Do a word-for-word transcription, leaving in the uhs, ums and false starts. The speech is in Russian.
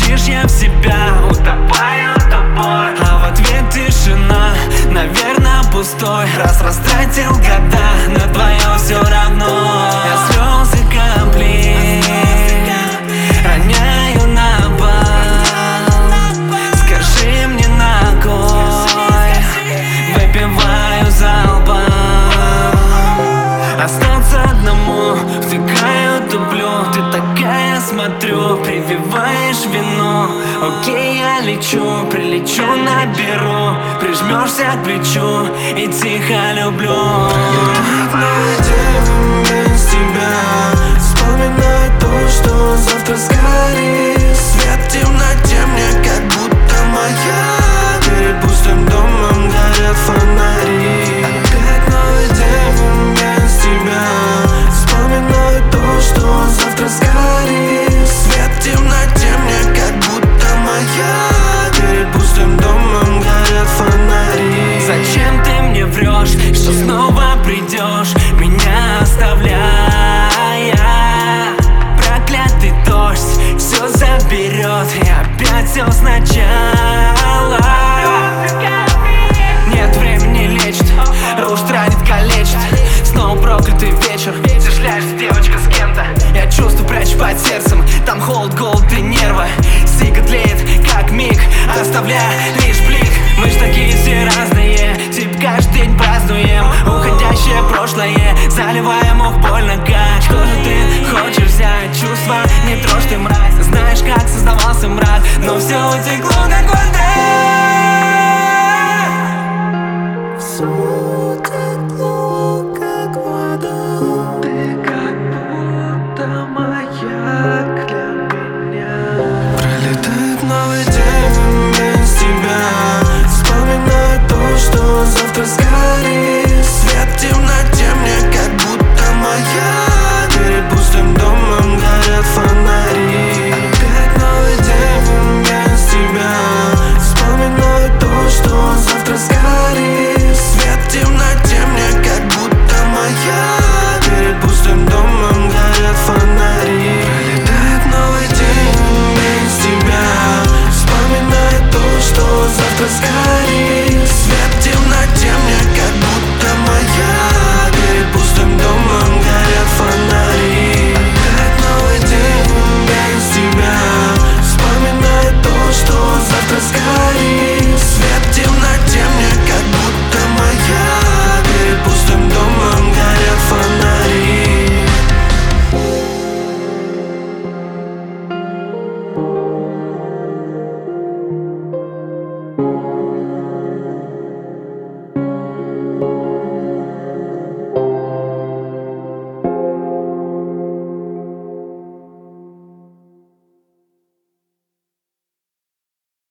лишь я в себя утопаю тобой, а в ответ тишина, наверное, пустой. Раз растратил года, на твое все равно. Я слезы капли роняю на пол. Скажи мне на кой выпиваю залпом. Остаться одному, втыкаю дублю. Ты такая, смотрю, прививаешь вину. Окей, я лечу, прилечу, наберу. Прижмешься к плечу и тихо люблю. Новый день без тебя, вспоминаю то, что завтра сгорит. Свет в темноте мне как будто маяк. Перед пустым домом горят фонари. Опять новый день без тебя, вспоминаю то, что завтра сгорит. Свет в темноте мне как будто маяк. Перед пустым домом горят фонари. Зачем ты мне врешь, что снова придешь, меня оставляя? Проклятый дождь все заберет, и опять все сначала. Нет времени лечит, руж ранит, калечит. Снова проклятый вечер, ты шляешься, девочка, с кем-то. Я чувствую, прячу под сердцем, там холод, голод и нервы. Сига тлеет, как миг, оставляя лишь блик. Мы ж такие все разные, типа каждый день празднуем уходящее прошлое, заливаем их больно как. Что же ты хочешь взять? Чувства, не трожь ты, мразь. Знаешь, как создавался мрак, но все утекло, как вода. Все утекло, как вода. Ты как будто маяк для меня. Пролетает новый день без тебя, вспоминаю то, что завтра сгорит. Свет в темноте мне как будто маяк. Перед пустым домом горят фонари. Опять новый день без тебя, вспоминаю то, что завтра сгорит. Свет в темноте мне как будто маяк. Перед пустым домом горят фонари. Пролетает новый день без тебя, вспоминаю то, что завтра сгорит.